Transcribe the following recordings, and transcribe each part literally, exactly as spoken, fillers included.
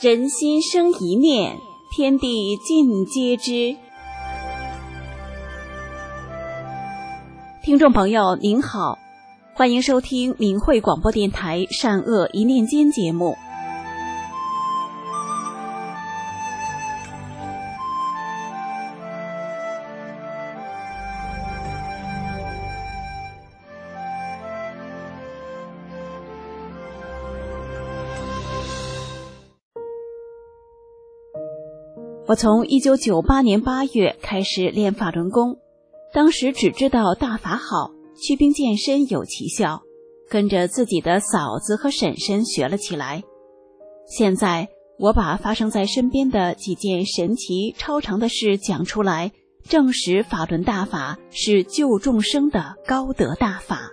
人心生一念，天地尽皆知。听众朋友您好，欢迎收听明慧广播电台善恶一念间节目。我从一九九八年八月开始练法轮功，当时只知道大法好，祛病健身有奇效，跟着自己的嫂子和婶婶学了起来。现在我把发生在身边的几件神奇超常的事讲出来，证实法轮大法是救众生的高德大法。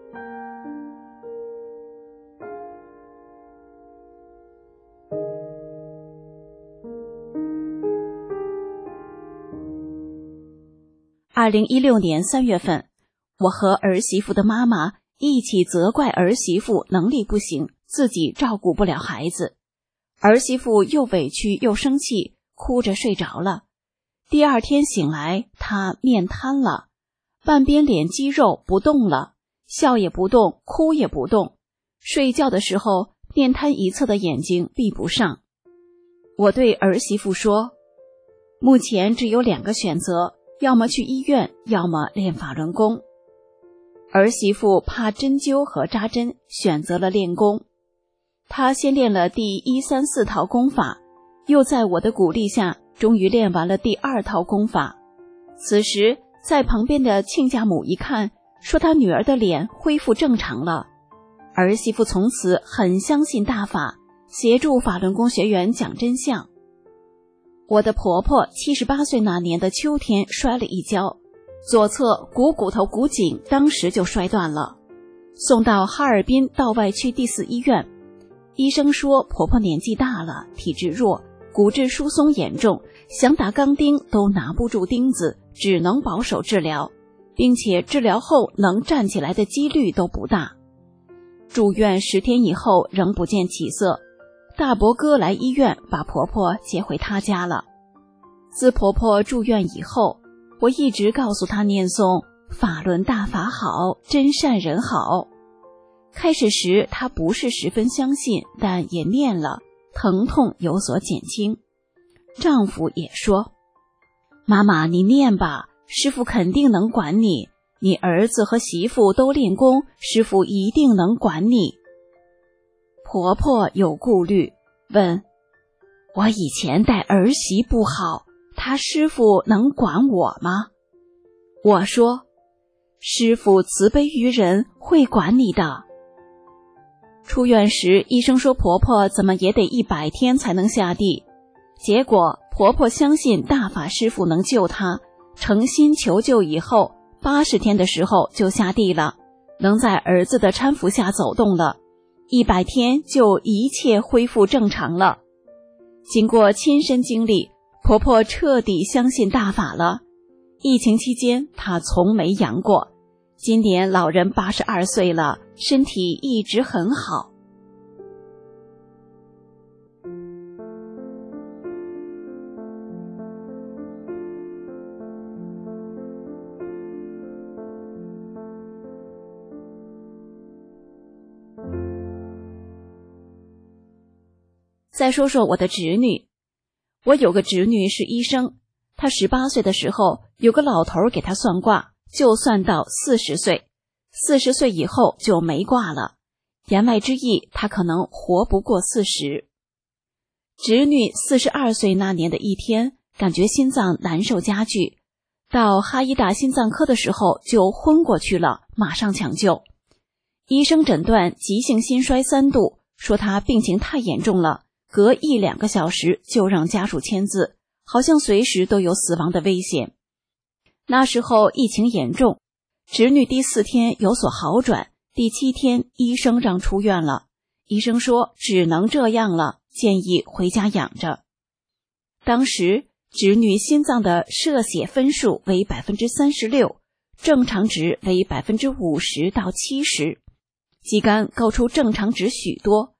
二零一六年三月份，我和儿媳妇的妈妈一起责怪儿媳妇能力不行，自己照顾不了孩子。儿媳妇又委屈又生气，哭着睡着了。第二天醒来，她面瘫了，半边脸肌肉不动了，笑也不动，哭也不动。睡觉的时候，面瘫一侧的眼睛闭不上。我对儿媳妇说，目前只有两个选择，要么去医院，要么练法轮功。儿媳妇怕针灸和扎针，选择了练功。她先练了第一三四套功法，又在我的鼓励下，终于练完了第二套功法。此时在旁边的亲家母一看，说她女儿的脸恢复正常了。儿媳妇从此很相信大法，协助法轮功学员讲真相。我的婆婆七十八岁那年的秋天摔了一跤，左侧股骨头骨颈当时就摔断了，送到哈尔滨道外区第四医院。医生说婆婆年纪大了，体质弱，骨质疏松严重，想打钢钉都拿不住钉子，只能保守治疗，并且治疗后能站起来的几率都不大。住院十天以后仍不见起色，大伯哥来医院把婆婆接回他家了。自婆婆住院以后，我一直告诉她念诵法轮大法好，真善人好。开始时她不是十分相信，但也念了，疼痛有所减轻。丈夫也说，妈妈你念吧，师父肯定能管你，你儿子和媳妇都练功，师父一定能管你。婆婆有顾虑，问，我以前带儿媳不好，他师父能管我吗？我说，师父慈悲于人，会管你的。出院时医生说婆婆怎么也得一百天才能下地，结果婆婆相信大法师父能救她，诚心求救以后，八十天的时候就下地了，能在儿子的搀扶下走动了，一百天就一切恢复正常了。经过亲身经历，婆婆彻底相信大法了。疫情期间她从没阳过，今年老人八十二岁了，身体一直很好。再说说我的侄女，我有个侄女是医生，她十八岁的时候，有个老头给她算卦，就算到四十岁，四十岁以后就没卦了，言外之意，她可能活不过四十。侄女四十二岁那年的一天，感觉心脏难受加剧，到哈医大心脏科的时候就昏过去了，马上抢救。医生诊断急性心衰三度，说她病情太严重了，隔一两个小时就让家属签字，好像随时都有死亡的危险。那时候疫情严重，侄女第四天有所好转，第七天医生让出院了，医生说只能这样了，建议回家养着。当时侄女心脏的摄血分数为 百分之三十六， 正常值为 百分之五十到七十， 肌酐高出正常值许多，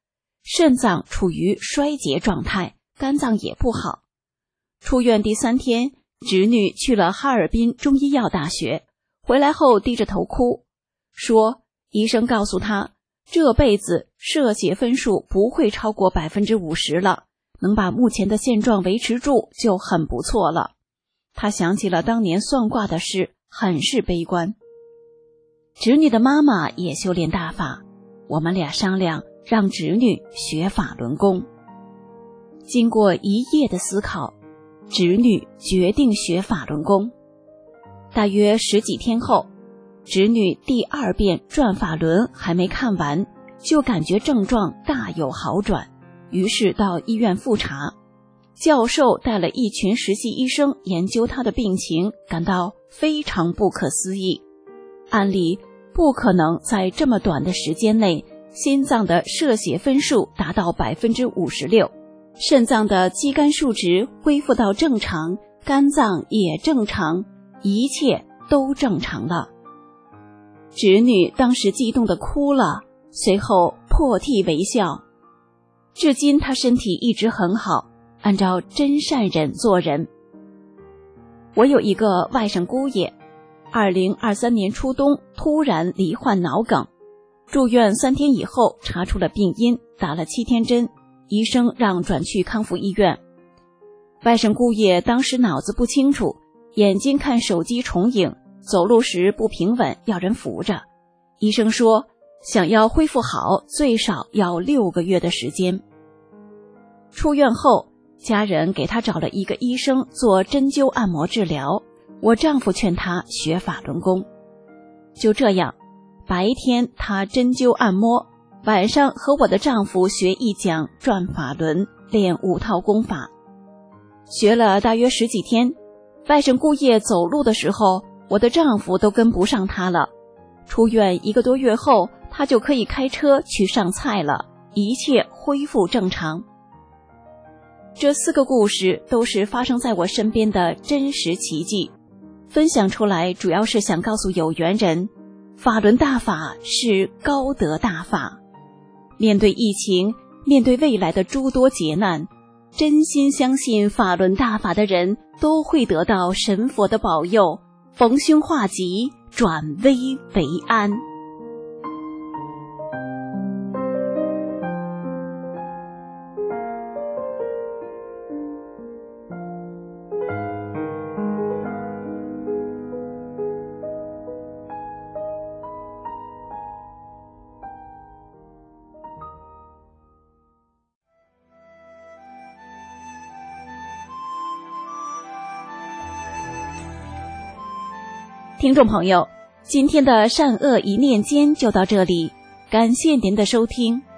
肾脏处于衰竭状态，肝脏也不好。出院第三天，侄女去了哈尔滨中医药大学，回来后低着头哭，说医生告诉她这辈子射血分数不会超过 百分之五十 了，能把目前的现状维持住就很不错了。她想起了当年算卦的事，很是悲观。侄女的妈妈也修炼大法，我们俩商量让侄女学法轮功。经过一夜的思考，侄女决定学法轮功。大约十几天后，侄女第二遍转法轮还没看完，就感觉症状大有好转，于是到医院复查。教授带了一群实习医生研究她的病情，感到非常不可思议。按理不可能在这么短的时间内，心脏的射血分数达到 百分之五十六， 肾脏的肌酐数值恢复到正常，肝脏也正常，一切都正常了。侄女当时激动地哭了，随后破涕为笑。至今她身体一直很好，按照真善忍做人。我有一个外甥姑爷，二零二三年初冬突然罹患脑梗，住院三天以后查出了病因，打了七天针，医生让转去康复医院。外甥姑爷当时脑子不清楚，眼睛看手机重影，走路时不平稳，要人扶着。医生说想要恢复好最少要六个月的时间。出院后，家人给他找了一个医生做针灸按摩治疗，我丈夫劝他学法轮功。就这样，白天他针灸按摩，晚上和我的丈夫学一讲转法轮，练五套功法。学了大约十几天，外甥姑爷走路的时候，我的丈夫都跟不上他了。出院一个多月后，他就可以开车去上菜了，一切恢复正常。这四个故事都是发生在我身边的真实奇迹，分享出来主要是想告诉有缘人，法轮大法是高德大法。面对疫情，面对未来的诸多劫难，真心相信法轮大法的人都会得到神佛的保佑，逢凶化吉，转危为安。听众朋友，今天的善恶一念间就到这里，感谢您的收听。